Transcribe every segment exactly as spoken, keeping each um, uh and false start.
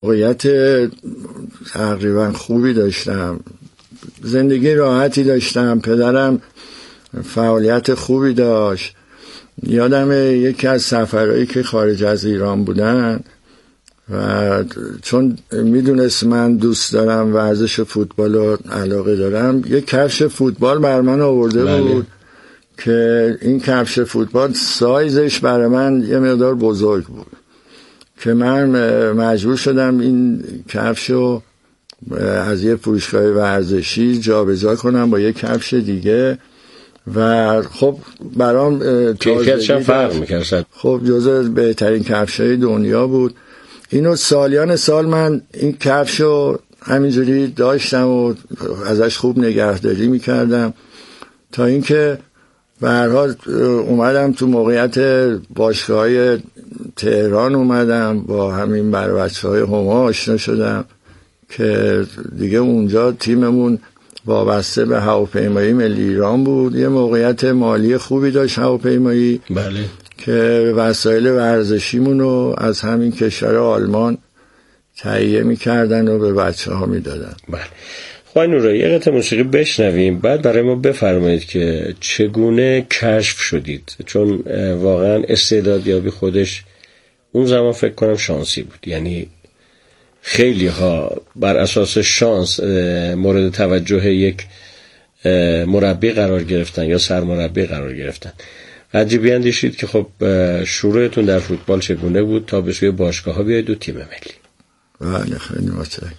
موقعیت تقریبا خوبی داشتم، زندگی راحتی داشتم، پدرم فعالیت خوبی داشت. یادم یکی از سفرهایی که خارج از ایران بودن و چون میدونست من دوست دارم ورزش فوتبال و علاقه دارم، یک کفش فوتبال بر من آورده بله. بود که این کفش فوتبال سایزش برای من یه مقدار بزرگ بود که من مجبور شدم این کفشو از یه فروشگاه ورزشی جابجا کنم با یه کفش دیگه و خب برام کیفیتش فرق می‌کرد. خب جزو بهترین کفش‌های دنیا بود. اینو سالیان سال من این کفشو همینجوری داشتم و ازش خوب نگهداری می‌کردم تا اینکه به هر حال اومدم تو موقعیت باشگاه‌های تهران، اومدم با همین بر بچه‌های هما آشنا شدم که دیگه اونجا تیممون وابسته به هواپیمایی ملی ایران بود. یه موقعیت مالی خوبی داشت هواپیمایی بله. که وسایل ورزشیمون رو از همین کشور آلمان تهیه می‌کردن و به بچه‌ها میدادن. بله. خواهی نورایی یه قطعه موسیقی بشنویم، بعد برای ما بفرمایید که چگونه کشف شدید، چون واقعا استعدادیابی خودش اون زمان فکر کنم شانسی بود. یعنی خیلی ها بر اساس شانس مورد توجه یک مربی قرار گرفتن یا سرمربی قرار گرفتن. عجیبی اندیشید که خب شروعتون در فوتبال چگونه بود تا به سوی باشگاه ها بیایید و تیم ملی؟ بله خیلی متشکرم.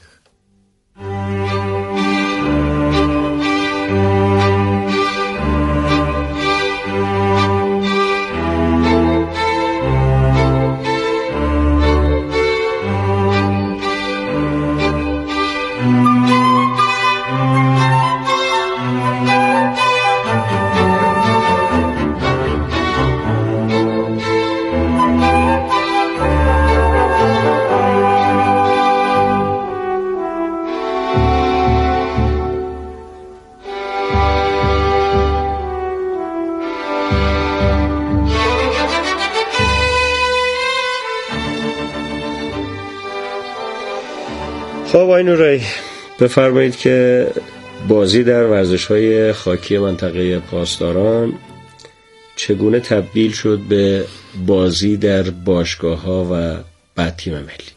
خب آقای نورایی بفرمایید که بازی در ورزش‌های خاکی منطقه پاسداران چگونه تبدیل شد به بازی در باشگاه‌ها و بعد تیم ملی؟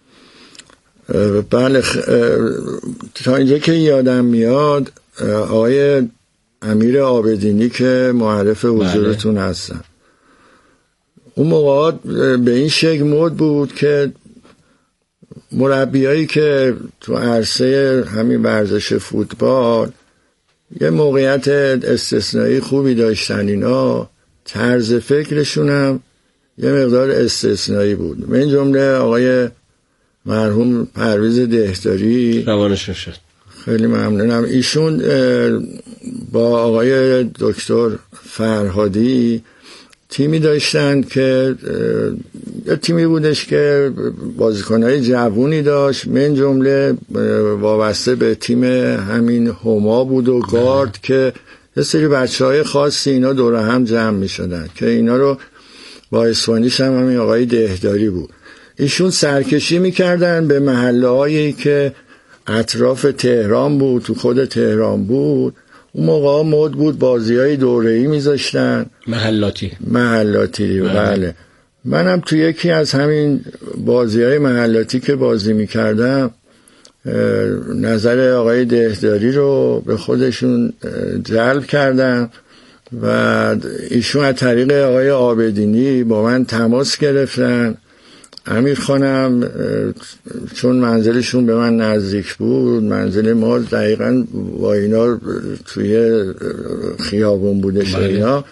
بله خ... تا اینجا که یادم میاد آقای امیر عابدینی که معرف حضورتون بله. هستن، اون موقع به این شکل مد بود که مربیایی که تو عرصه همین ورزش فوتبال یه موقعیت استثنایی خوبی داشتن، اینا طرز فکرشون هم یه مقدار استثنایی بود. من جمله آقای مرحوم پرویز دهداری روانشون شد. خیلی ممنونم. ایشون با آقای دکتر فرهادی تیمی داشتن که یه تیمی بودش که بازیکنهای جوونی داشت، من جمله وابسته به تیم همین هما بود و گارد که یه سری بچه‌های خاصی اینا دور هم جمع می شدن که اینا رو با اسپانیش هم همین آقای دهداری بود. ایشون سرکشی می کردن به محله هایی که اطراف تهران بود، تو خود تهران بود. اون موقع مد بود بازی های دوره‌ای میذاشتن، محلاتی محلاتی بله. بله منم تو یکی از همین بازی های محلاتی که بازی میکردم نظر آقای دهداری رو به خودشون جلب کردم و ایشون از طریق آقای عابدینی با من تماس گرفتن. امیر خانم چون منزلشون به من نزدیک بود، منزل ما دقیقاً با اینا توی خیابون بودش اینا،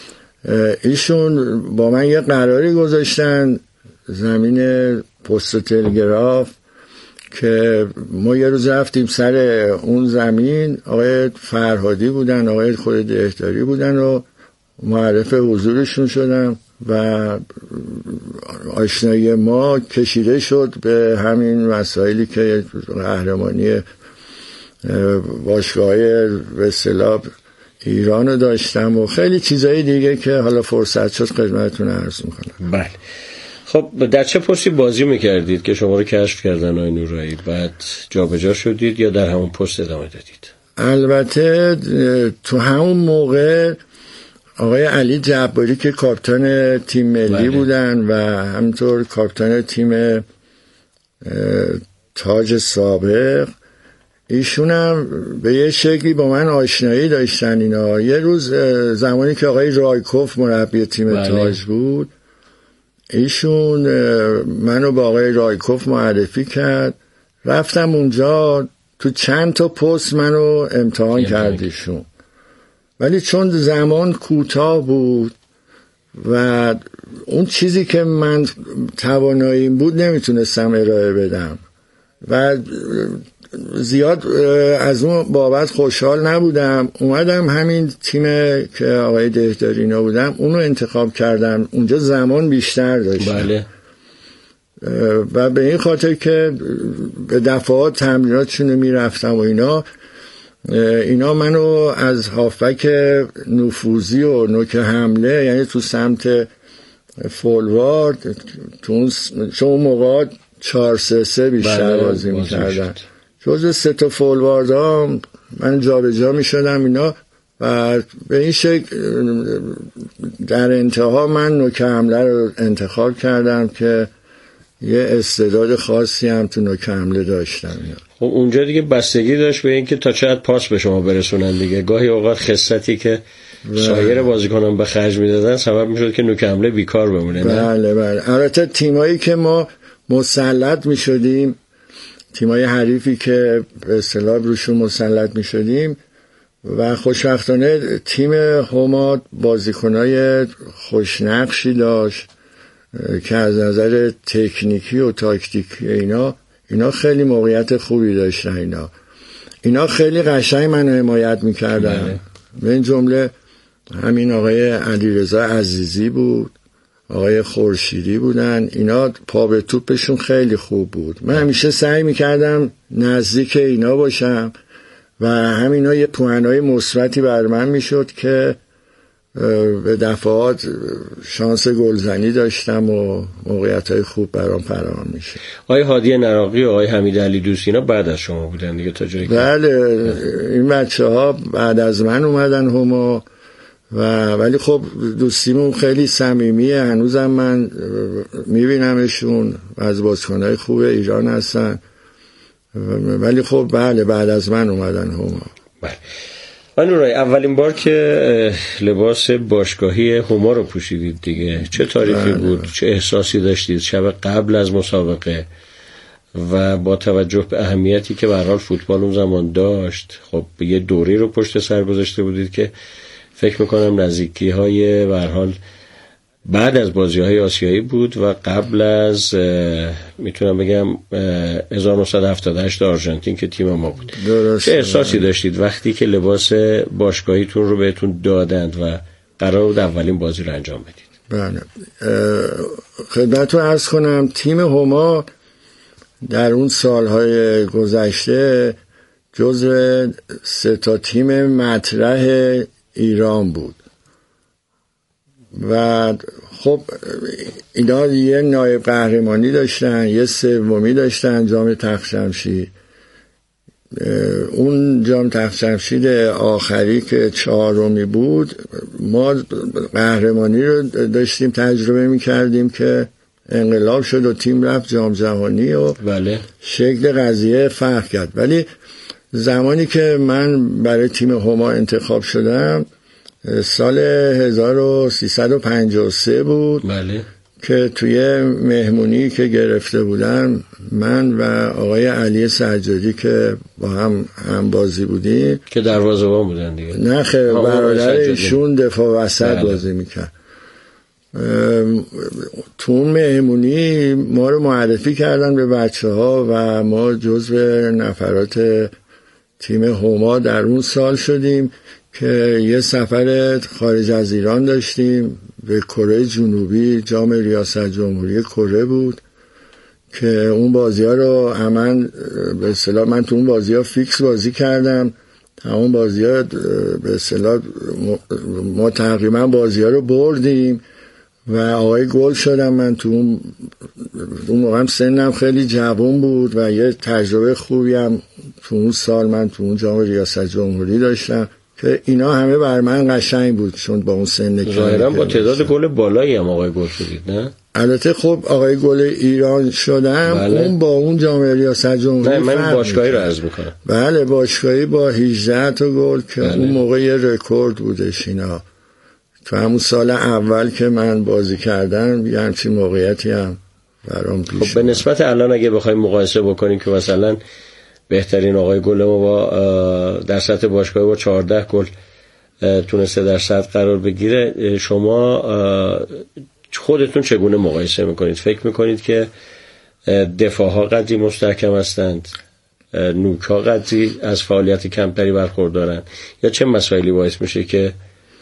ایشون با من یه قراری گذاشتن زمین پست تلگراف که ما یه روز رفتیم سر اون زمین، آقای فرهادی بودن، آقای خود دهداری بودن و معرف حضورشون شدم و آشنایی ما کشیده شد به همین مسائلی که قهرمانی باشگاه به اصطلاح ایران رو داشتم و خیلی چیزایی دیگه که حالا فرصت شد خدمتتون عرض میکنم. بله خب در چه پستی بازی میکردید که شما رو کشف کردن آقای نورایی؟ بعد جابجا شدید یا در همون پست ادامه دادید؟ البته تو همون موقع آقای علی جباری که کاپیتان تیم ملی بله. بودن و همینطور کاپیتان تیم تاج سابق، ایشون هم به یه شکلی با من آشنایی داشتن. اینا یه روز زمانی که آقای رایکوف مربی تیم بله. تاج بود، ایشون منو با آقای رایکوف معرفی کرد، رفتم اونجا تو چند تا پست منو امتحان کرد ایشون، ولی چون زمان کوتاه بود و اون چیزی که من تواناییم بود نمیتونستم ارائه بدم و زیاد از اون بابت خوشحال نبودم. اومدم همین تیم که آقای دهداری اینا بودم اونو انتخاب کردم، اونجا زمان بیشتر داشتم. بله. و به این خاطر که به دفعات تمریناتشون میرفتم و اینا اینا منو از هافبک نفوذی و نوک حمله، یعنی تو سمت فولوارد، تو اون موقع چهار سه سه بیشتر بله. بازی میکردن، جز سه تا فولوارد ها من جا به جا میشدم اینا و به این شکل در انتها من نوک حمله رو انتخاب کردم که یه استعداد خاصی هم تو نوک حمله داشتم. خب اونجا دیگه بستگی داشت به اینکه تا چقدر پاس به شما برسونن دیگه. گاهی اوقات خصتی که سایر بازیکنان به خرج میدادن سبب میشد که نوک حمله بیکار بمونه. بله بله. البته تیمایی که ما مسلط میشدیم، تیمای حریفی که به اصطلاح روشون مسلط میشدیم و خوشبختانه تیم هما بازیکنای خوشنقشی داشت که از نظر تکنیکی و تاکتیکی اینا اینا خیلی موقعیت خوبی داشتن. اینا اینا خیلی قشنگ منو حمایت میکردن. به این جمله همین آقای علیرضا عزیزی بود، آقای خورشیدی بودن، اینا پا به توپشون خیلی خوب بود. من همیشه سعی میکردم نزدیک اینا باشم و همینا یه پوانای مثبتی بر من میشد که به دفعات شانس گلزنی داشتم و موقعیت‌های خوب برام فراهم میشه. آقای هادی نراقی و آقای حمید علی دوستی اینا بعد از شما بودن دیگه تا جایی؟ بله، این بچه‌ها بعد از من اومدن هما و ولی خب دوستیمون خیلی صمیمیه، هنوزم من میبینمشون و از بازیکن‌های خوب ایران هستن، ولی خب بله بعد از من اومدن هما. بله. نورایی، اولین بار که لباس باشگاهی هما رو پوشیدید دیگه چه تاریخی بود؟ چه احساسی داشتید شب قبل از مسابقه و با توجه به اهمیتی که به هر حال فوتبال اون زمان داشت؟ خب یه دوری رو پشت سر گذاشته بودید که فکر میکنم نزدیکی های به هر حال بعد از بازی های آسیایی بود و قبل از میتونم بگم هزار و نهصد و هفتاد و هشت آرژانتین که تیم ما بود. چه احساسی داشتید وقتی که لباس باشگاهیتون رو بهتون دادند و قرار بود اولین بازی رو انجام بدید؟ بله، خدمتتون عرض کنم تیم هما در اون سالهای گذشته جزو سه تا تیم مطرح ایران بود و خب اینا یه نایب قهرمانی داشتن، یه سومی داشتن، جام تخت جمشید. اون جام تخت جمشید آخری که چهارمی بود ما قهرمانی رو داشتیم تجربه می‌کردیم که انقلاب شد و تیم رفت جام جهانی و بله. شکل قضیه فرق کرد. ولی زمانی که من برای تیم هما انتخاب شدم سال هزار و سیصد و پنجاه و سه بود. بله. که توی مهمونی که گرفته بودم من و آقای علی سجادی که با هم هم بازی بودیم که دروازه‌بان بودن دیگه. نه خیر، برادر ایشون دفاع وسط بله. بازی میکرد. تو اون مهمونی ما رو معرفی کردن به بچه ها و ما جزو نفرات تیم هما در اون سال شدیم که یه سفر خارج از ایران داشتیم به کره جنوبی، جام ریاست جمهوری کره بود که اون بازی ها رو همون به اصطلاح من تو اون بازی ها فیکس بازی کردم. همون بازی ها به اصطلاح ما تقریبا بازی ها رو بردیم و آقای گل شدم. من تو اون اون موقع سنم خیلی جوان بود و یه تجربه خوبی هم تو اون سال من تو اون جام ریاست جمهوری داشتم که اینا همه بر من قشنگ بود، چون با اون سن که ظاهرا با تعداد گل بالایی هم آقای گل شدید نه؟ البته خب آقای گل ایران شدم. بله. اون با اون جام ریاست جمهوری نه من باشگاهی رو عرض میکنم. بله باشگاهی با هجده تا گل که بله. اون موقع یه رکورد بودش اینا. تو همون سال اول که من بازی کردم یه همچین موقعیتی هم برام پیش. خب به نسبت الان اگه بخوایم مقایسه بکنیم که مثلا بهترین آقای گل ما با در سطح باشگاهی با چهارده گل تونسته در صدر قرار بگیره، شما خودتون چگونه مقایسه میکنید؟ فکر میکنید که دفاع ها قدری مستحکم هستند، نوک ها قدری از فعالیت کمتری برخوردارن، یا چه مسائلی باعث میشه که؟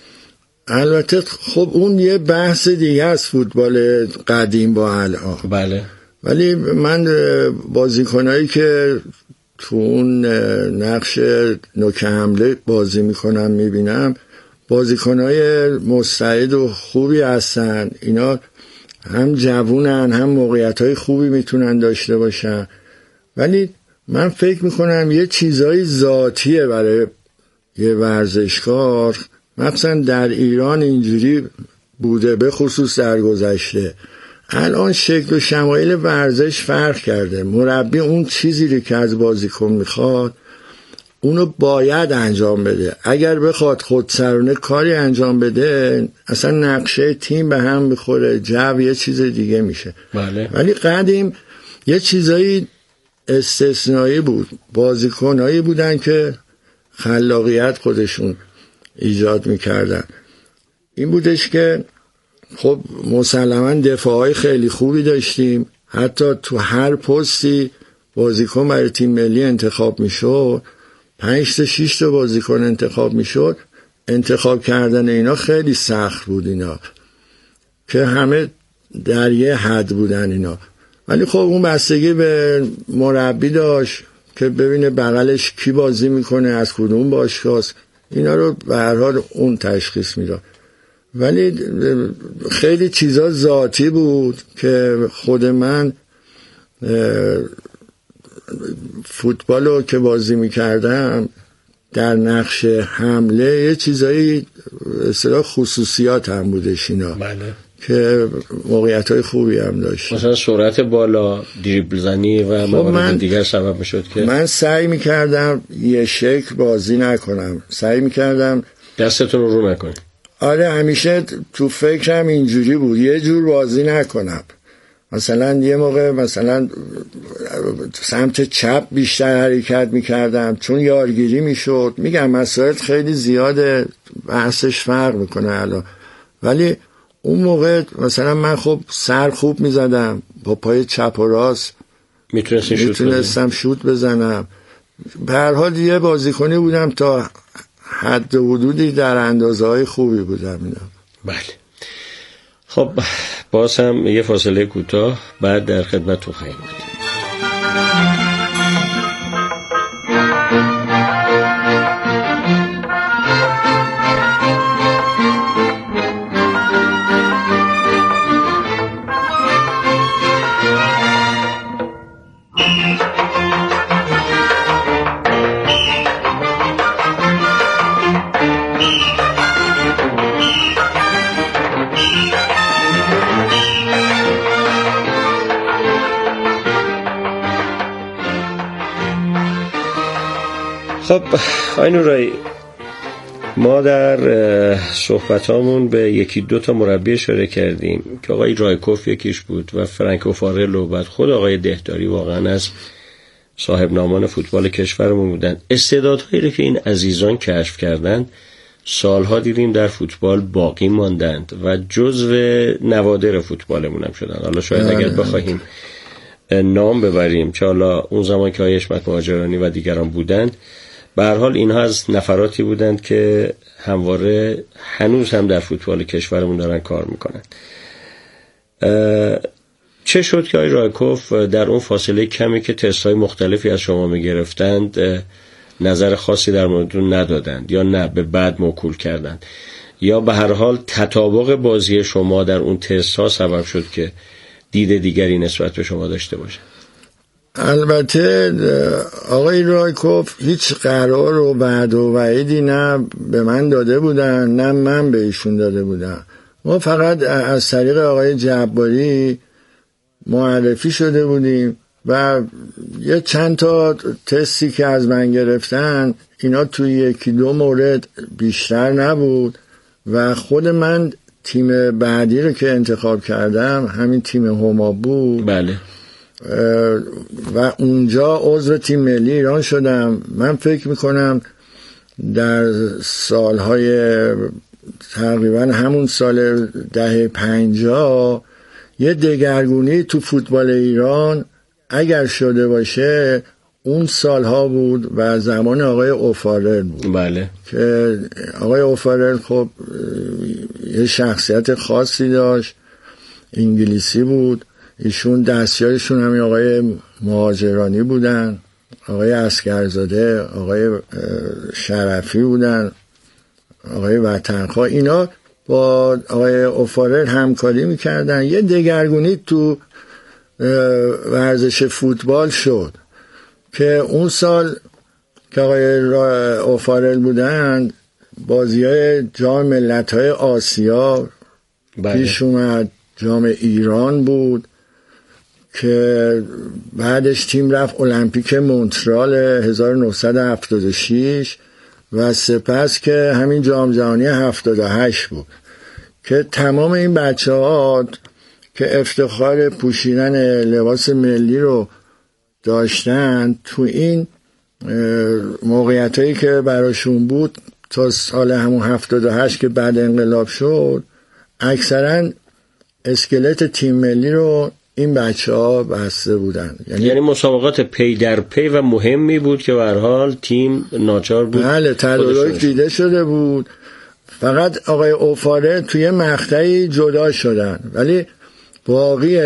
البته خب اون یه بحث دیگه از فوتبال قدیم با الان. بله. ولی من بازیکنایی که تو اون نقش نوک حمله بازی میکنم میبینم بازیکنای مستعد و خوبی هستن. اینا هم جوونن هم موقعیت‌های خوبی میتونن داشته باشن، ولی من فکر میکنم یه چیزای ذاتیه برای یه ورزشکار، مثلا در ایران اینجوری بوده به خصوص در گذشته. الان شکل و شمایل ورزش فرق کرده. مربی اون چیزی رو که از بازیکن میخواد اونو باید انجام بده. اگر بخواد خودسرانه کاری انجام بده اصلا نقشه تیم به هم میخوره، جو یه چیز دیگه میشه. بله. ولی قدیم یه چیزایی استثنایی بود، بازیکنایی بودن که خلاقیت خودشون ایجاد میکردن. این بودش که خب مسلماً دفاعای خیلی خوبی داشتیم، حتی تو هر پستی بازیکن برای تیم ملی انتخاب میشد، پنج تا شش تا بازیکن انتخاب میشد. انتخاب کردن اینا خیلی سخت بود اینا، که همه در یه حد بودن اینا. ولی خب اون بستگی به مربی داشت که ببینه بغلش کی بازی میکنه، از کدوم باشگاه، اینا رو به هر حال اون تشخیص میداد. ولی خیلی چیزا ذاتی بود که خود من فوتبالو که بازی میکردم در نقش حمله یه چیزایی اصطلاح خصوصیات هم بودش اینا. بله. که موقعیت‌های خوبی هم داشت، مثلا سرعت بالا، دریبل زنی و موارد دیگر سبب میشد که من سعی میکردم یه شکل بازی نکنم، سعی میکردم دستتون رو رو نکنید. آره همیشه تو فکرم اینجوری بود یه جور بازی نکنم. مثلا یه موقع مثلا سمت چپ بیشتر حرکت میکردم چون یارگیری میشد. میگم مسائل خیلی زیاده، بحثش فرق میکنه الان، ولی اون موقع مثلا من خب سر خوب میزدم، با پای چپ و راست میتونستم شوت بزنم. به هر حال یه بازیکنی بودم تا حد و حدودی در اندازه های خوبی بودم اینا. بله. خب باز هم یه فاصله کوتاه، بعد در خدمتتون خواهیم بود. خب آقای نورایی، ما در صحبتامون به یکی دو تا مربی اشاره کردیم که آقای رایکوف یکیش بود و فرانکو فارلو، بعد خود آقای دهداری واقعا از صاحب نامان فوتبال کشورمون بودن. استعدادهایی رو که این عزیزان کشف کردند سالها دیدیم در فوتبال باقی ماندند و جزو نوادر فوتبالمون هم شدن. حالا شاید اگر بخوایم نام ببریم که حالا اون زمان که آقای حشمت مهاجرانی و دیگران بودند، به هر حال اینها از نفراتی بودند که همواره هنوز هم در فوتبال کشورمون دارن کار میکنن. چه شد که آقای رایکوف در اون فاصله کمی که تست‌های مختلفی از شما میگرفتند نظر خاصی در موردتون ندادند یا نه به بعد موکول کردند؟ یا به هر حال تطابق بازی شما در اون تست ها سبب شد که دید دیگری نسبت به شما داشته باشه؟ البته آقای رایکوف هیچ قرار و وعده و وعیدی نه به من داده بودن نه من به ایشون داده بودم. ما فقط از طریق آقای جباری معرفی شده بودیم و یه چند تا تستی که از من گرفتن اینا توی یکی دو مورد بیشتر نبود و خود من تیم بعدی رو که انتخاب کردم همین تیم هما بود. بله. و اونجا عضو تیم ملی ایران شدم. من فکر میکنم در سالهای تقریبا همون سال دهه پنجاه یه دگرگونی تو فوتبال ایران اگر شده باشه اون سالها بود و زمان آقای اوفارل بود. بله. که آقای اوفارل خب یه شخصیت خاصی داشت، انگلیسی بود. ایشون دستیارشون همین آقای مهاجرانی بودن، آقای اسکرزاده، آقای شرفی بودن، آقای وطنخواه. اینا با آقای اوفارل همکاری میکردن. یه دگرگونی تو ورزش فوتبال شد که اون سال که آقای اوفارل بودن بازی های جام ملت های آسیا پیش اومد. جام ایران بود که بعدش تیم رفت المپیک مونترال هزار و نهصد و هفتاد و شش و سپس که همین جام جهانی هفتاد و هشت بود که تمام این بچه ها که افتخار پوشیدن لباس ملی رو داشتن تو این موقعیت هایی که براشون بود تا سال همون هفتاد و هشت که بعد انقلاب شد اکثرا اسکلت تیم ملی رو این بچه ها بسته بودن. یعنی, یعنی مسابقات پی در پی و مهمی بود که به هر حال تیم ناچار بود. بله تدارک دیده شده بود. فقط آقای اوفاره توی مقطعی جدا شدن ولی باقی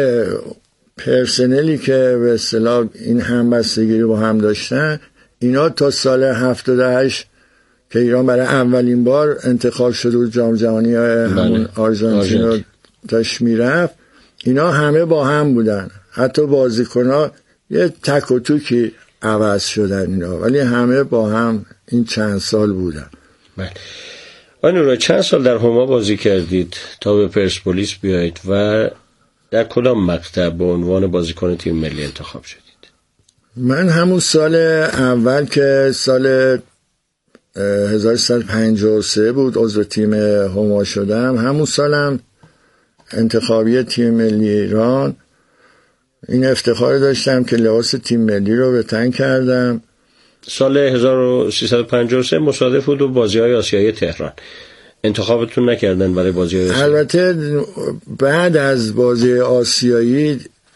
پرسنلی که به اصطلاح این همبستگی رو با هم داشتن اینا تا سال هفتاد و هشت که ایران برای اولین بار انتخاب شده بود جام جهانی همون آرژانتین رو داشت میرفت، اینا همه با هم بودن. حتی بازیکن‌ها یه تک و توکی عوض شدن اینا ولی همه با هم این چند سال بودن. بله. آنورا چند سال در هما بازی کردید تا به پرسپولیس بیایید و در کدام مقطع به عنوان بازیکن تیم ملی انتخاب شدید؟ من همون سال اول که سال هزار و سیصد و پنجاه و سه بود عضو تیم هما شدم، همون سالم انتخابی تیم ملی ایران این افتخار داشتم که لباس تیم ملی رو به تن کردم. سال هزار و سیصد و پنجاه و سه مصادف بود و بازی‌های آسیایی تهران. انتخابتون نکردن برای بازی آسیایی؟ البته بعد از بازی آسیایی،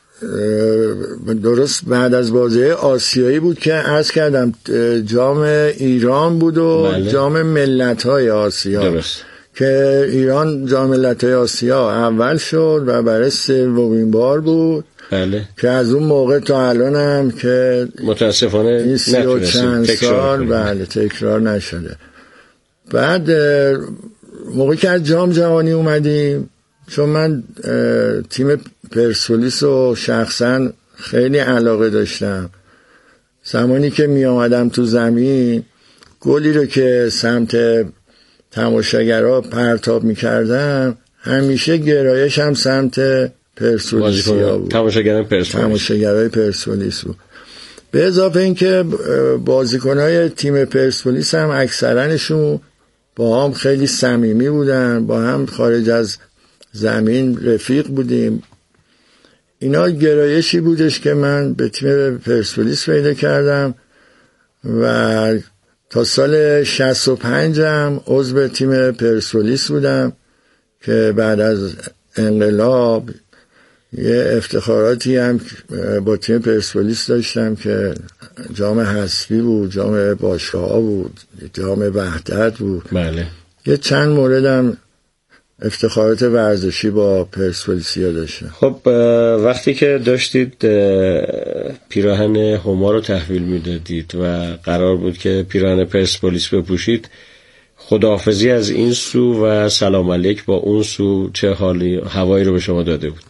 درست بعد از بازی آسیایی بود که عرض کردم جام ایران بود و بله. جام ملت‌های آسیا درست. که ایران جام ملت‌های آسیا اول شد و برای سومین بار بود. بله. که از اون موقع تا الان هم که متاسفانه سی و چند سال بله تکرار نشده. بعد موقعی که از جام جهانی اومدیم، چون من تیم پرسپولیس رو شخصا خیلی علاقه داشتم، زمانی که می آمدم تو زمین گلی رو که سمت تماشاگرها پرتاب می کردم همیشه گرایش هم سمت پرسپولیسیا بود. تماشاگران پرسپولیس تماشاگرای پرسپولیس بود. به اضافه اینکه بازیکن‌های تیم پرسپولیس هم اکثرانشون با هم خیلی صمیمی بودن، با هم خارج از زمین رفیق بودیم. اینا گرایشی بودش که من به تیم پرسپولیس پیدا کردم و تا سال شصت و پنج هم عضو تیم پرسپولیس بودم که بعد از انقلاب یه افتخاراتی هم با تیم پرسپولیس داشتم که جام حذفی بود، جام باشگاه‌ها بود، جام وحدت بود. بله. یه چند موردم افتخارات ورزشی با پرسپولیسیا داشتم. خب وقتی که داشتید پیراهن هما رو تحویل میدادید و قرار بود که پیراهن پرسپولیس بپوشید، خداحافظی از این سو و سلام علیک با اون سو چه حالی هوایی رو به شما داده بود؟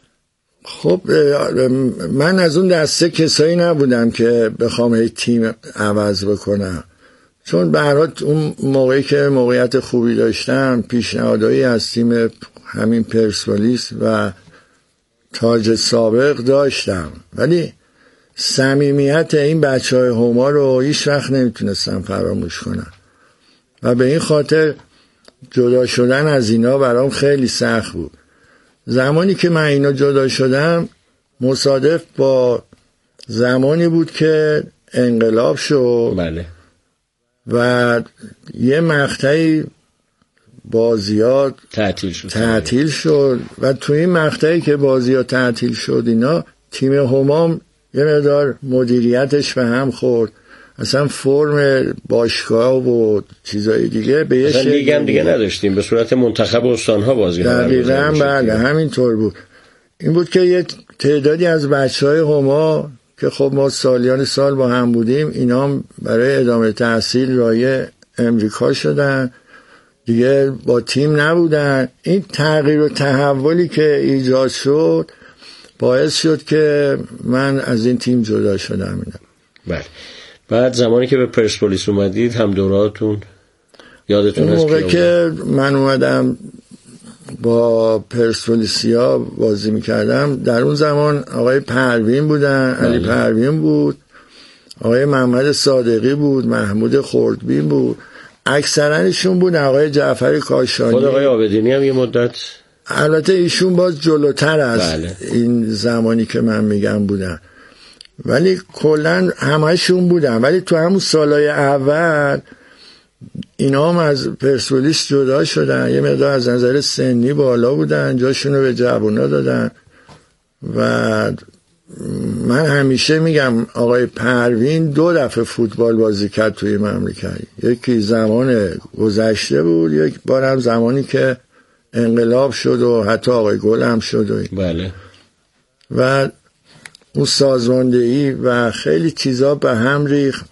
خب من از اون دسته کسایی نبودم که بخوام هی تیم عوض بکنم، چون به هر حال اون موقعی که موقعیت خوبی داشتم پیشنهادایی از تیم همین پرسپولیس و تاج سابق داشتم، ولی صمیمیت این بچهای هما رو هیچ وقت نمیتونستم فراموش کنم و به این خاطر جدا شدن از اینا برام خیلی سخت بود. زمانی که من اینا جدا شدم مصادف با زمانی بود که انقلاب شد. بله. و یه مقطعی بازیات تعطیل شد تعطیل شد و تو این مقطعی که بازیات تعطیل شد اینا تیم همام یه مقدار مدیریتش به هم خورد، اصلا فرم باشگاه و چیزای دیگه به یه شکل لیگ هم دیگه نداشتیم، به صورت منتخب استان‌ها بازی ها دقیقاً بله همینطور بود. این بود که یه تعدادی از بچهای هما که خب ما سالیان سال با هم بودیم اینا هم برای ادامه تحصیل رای امریکا شدن دیگه، با تیم نبودن. این تغییر و تحولی که ایجاد شد باعث شد که من از این تیم جدا شدم. بله. بعد زمانی که به پرسپولیس اومدید هم دوراتون یادتون هست؟ اون موقع که من اومدم با پرسپولیسیا بازی میکردم در اون زمان آقای پروین بودن، علی پروین بود، آقای محمد صادقی بود، محمود خردبین بود، اکثرانشون بود، آقای جعفر کاشانی، خود آقای آبدینی هم یه مدت، البته ایشون باز جلوتر از بله. این زمانی که من میگم بودن، ولی کلن همهشون بودن. ولی تو همون سالهای اول اینا هم از پرسپولیس جدا شدن، یه مقدار از نظر سنی بالا بودن، جاشون رو به جوونا دادن. و من همیشه میگم آقای پروین دو دفعه فوتبال بازی کرد توی مملکت، یکی زمان گذشته بود، یک بار هم زمانی که انقلاب شد و حتی آقای گل هم شد و بله. و اون سازماندهی و خیلی چیزا به هم ریخت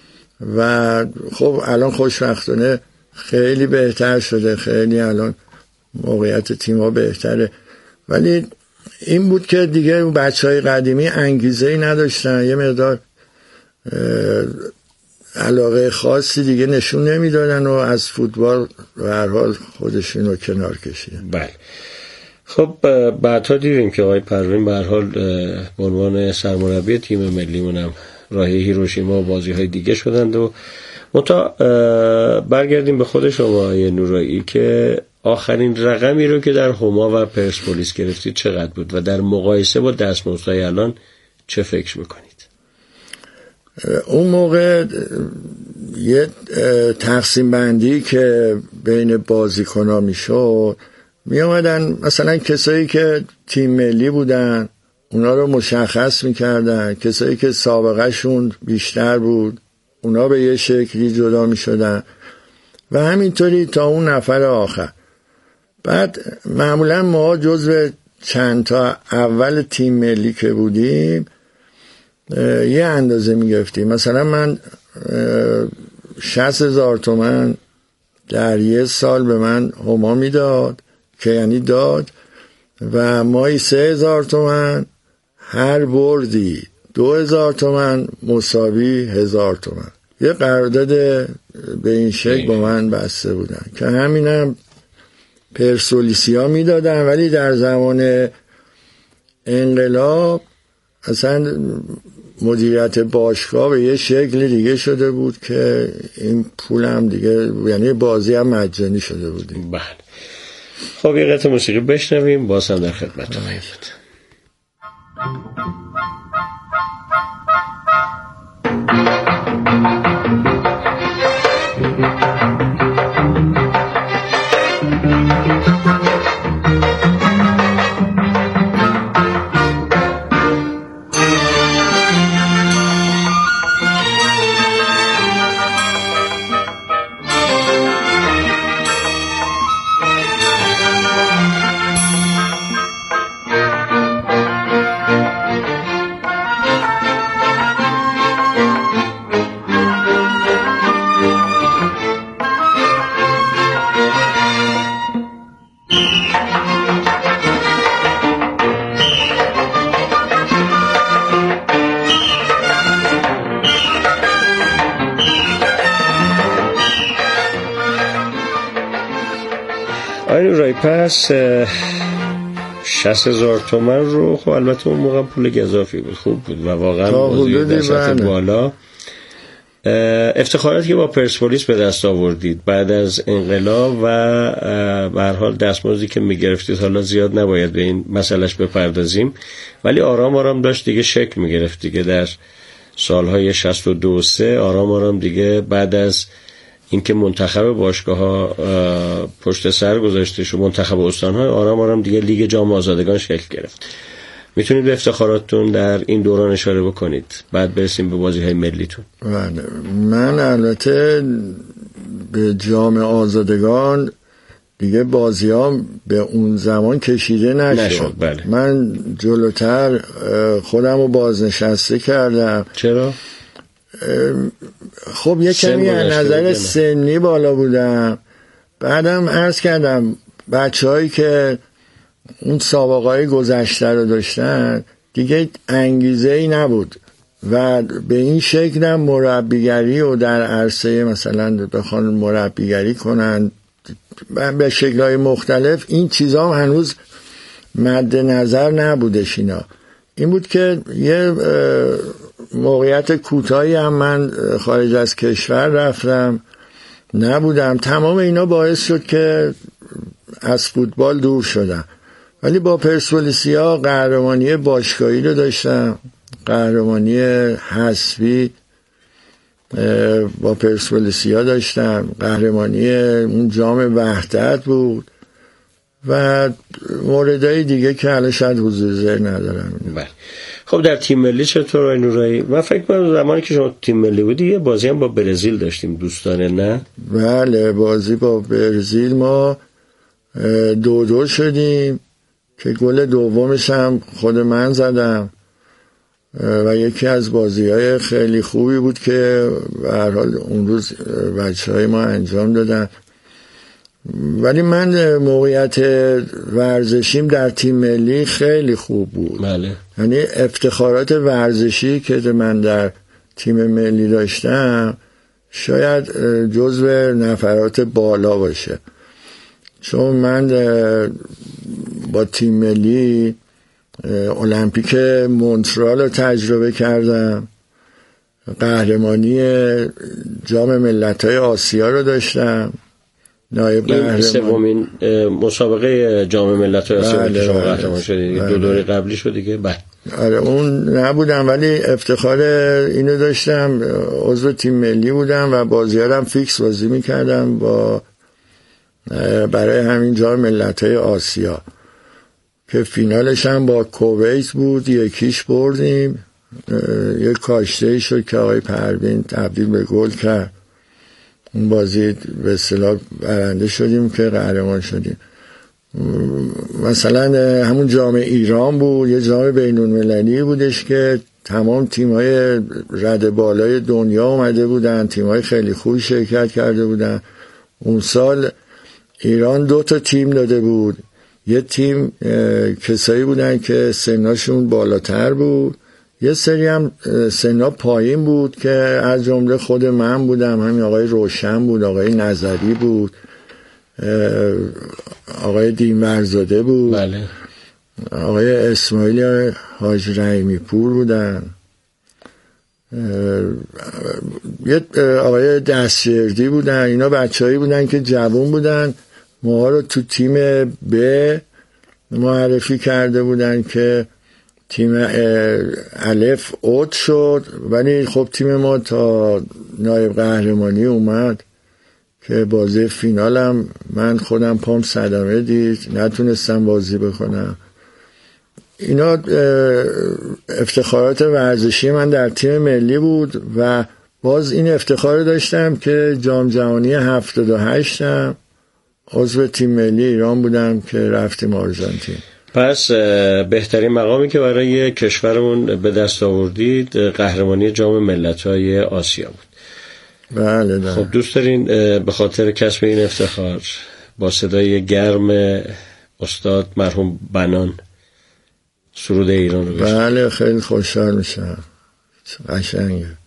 و خب الان خوشبختانه خیلی بهتر شده، خیلی الان موقعیت تیم‌ها بهتره. ولی این بود که دیگه بچهای قدیمی انگیزه‌ای نداشتن، یه مقدار علاقه خاصی دیگه نشون نمیدادن و از فوتبال به هر حال خودشون رو کنار کشیدن. بله. خب بعدها دیدیم که آقای پروین به هر حال به عنوان سرمربی تیم ملیمون هم راهی هیروشیما و بازی‌های دیگه شدند و متا برگردیم به خود شما آقای نورایی که آخرین رقمی رو که در هما و پرسپولیس گرفتید چقدر بود و در مقایسه با دستمزدهای الان چه فکر میکنید؟ اون موقع یه تقسیم بندی که بین بازیکن‌ها میشد، می آمدن مثلا کسایی که تیم ملی بودن اونا رو مشخص میکردن، کسایی که سابقه شون بیشتر بود اونا به یه شکلی جدا میشدن و همینطوری تا اون نفر آخر. بعد معمولا ما جزو چند تا اول تیم ملی که بودیم یه اندازه میگفتیم، مثلا من شصت هزار تومن در یه سال به من هما میداد که یعنی داد و مایی سه هزار تومن، هر بردی دو هزار تومن، مساوی هزار تومن. یه قرارداد به این شکل با من بسته بودن که همینم پرسپولیسی ها میدادن. ولی در زمان انقلاب اصلا مدیریت باشگاه به یه شکل دیگه شده بود که این پول هم دیگه یعنی بازی هم مجانی شده بودیم. بله. خب یه قطعه موسیقی بشنویم باز هم در خدمتتون هستیم. نورایی پس شصت هزار تومن رو، خب البته اون موقع پول گزافی بود، خوب بود و واقعا بازی در سطح بالا. افتخاراتی که با پرسپولیس به دست آوردید بعد از انقلاب و به هر حال دستمزدی که میگرفتید، حالا زیاد نباید به این مسئلهش بپردازیم، ولی آرام آرام داشت دیگه شکل میگرفت دیگه در سالهای شصت و دو سه آرام آرام دیگه بعد از اینکه منتخب باشگاه‌ها پشت سر گذاشته شد، منتخب استان‌ها آرام آرام دیگه لیگ جام آزادگان شکل گرفت. میتونید به افتخاراتتون در این دوران اشاره بکنید بعد برسیم به بازی‌های ملیتون؟ بله، من البته به جام آزادگان دیگه بازیام به اون زمان کشیده نشد, نشد بله. من جلوتر خودم رو بازنشسته کردم. چرا؟ خب یه کمی از نظر سنی بالا بودم. بعدم عرض کردم بچه هایی که اون سابقه های گذشته رو داشتن دیگه انگیزه ای نبود و به این شکل مربیگری و در عرصه مثلا بخوان مربیگری کنن به شکل‌های مختلف، این چیزا هم هنوز مد نظر نبودش. اینا این بود که یه موقعیت کوتاهی هم من خارج از کشور رفتم نبودم. تمام اینا باعث شد که از فوتبال دور شدم، ولی با پرسپولیسیا قهرمانی باشگاهی رو داشتم، قهرمانی حذفی با پرسپولیسیا داشتم، قهرمانی اون جام وحدت بود و موردهای دیگه که حالا شاید حضور ذهن ندارم. بله. خب در تیم ملی چطور آقای نورایی؟ من فکر کنم زمانی که شما تیم ملی بودی یه بازی هم با برزیل داشتیم دوستانه، نه؟ بله، بازی با برزیل ما دو دو شدیم که گل دومش هم خود من زدم و یکی از بازی‌های خیلی خوبی بود که به هر حال اون روز بچه‌های ما انجام دادن. ولی من موقعیت ورزشیم در تیم ملی خیلی خوب بود. بله. یعنی افتخارات ورزشی که من در تیم ملی داشتم شاید جزو نفرات بالا باشه، چون من با تیم ملی المپیک مونترال رو تجربه کردم، قهرمانی جام ملت‌های آسیا رو داشتم، نایب قهرمان سومین مسابقه جام ملت‌های آسیا که شما قهرمان شدید. دو دوره قبلی شد دیگه. بله. آره اون نبودم ولی افتخار اینو داشتم، عضو تیم ملی بودم و بازیارم فیکس بازی می‌کردم با برای همین جام ملت‌های آسیا که فینالش هم با کویت بود، یکیش بردیم. یک کاشته‌ای شد که آقای پروین تبدیل به گل کرد. اون بازی به اصطلاح برنده شدیم که قهرمان شدیم. مثلا همون جام ایران بود، یه جام بین‌المللی بودش که تمام تیم‌های رده بالای دنیا اومده بودن، تیم‌های خیلی خوبی شرکت کرده بودن. اون سال ایران دو تا تیم داده بود، یه تیم کسایی بودن که سناشون بالاتر بود، یه سری هم سنا پایین بود که از جمله خود من بودم، همین آقای روشن بود، آقای نظری بود، آقای دینورزاده بود. بله. آقای اسماعیل حاج رحیمی پور بودن، یه آقای دستشردی بودن. اینا بچه‌هایی بودن که جوان بودن، ما رو تو تیم ب معرفی کرده بودن که تیم الف اوت شد، ولی خب تیم ما تا نایب قهرمانی اومد که بازی فینالم من خودم پام صدمه دید، نتونستم بازی بکنم. اینا افتخارات ورزشی من در تیم ملی بود و باز این افتخار داشتم که جام جهانی هفتاد و هشتم عضو تیم ملی ایران بودم که رفتیم آرژانتین. پس بهترین مقامی که برای کشورمون به دست آوردید قهرمانی جام ملت‌های آسیا بود. بله بله. خب دوست دارین به خاطر کسب این افتخار با صدای گرم استاد مرحوم بنان سرود ایران رو بشنویم؟ بله خیلی خوشحال میشم، قشنگه.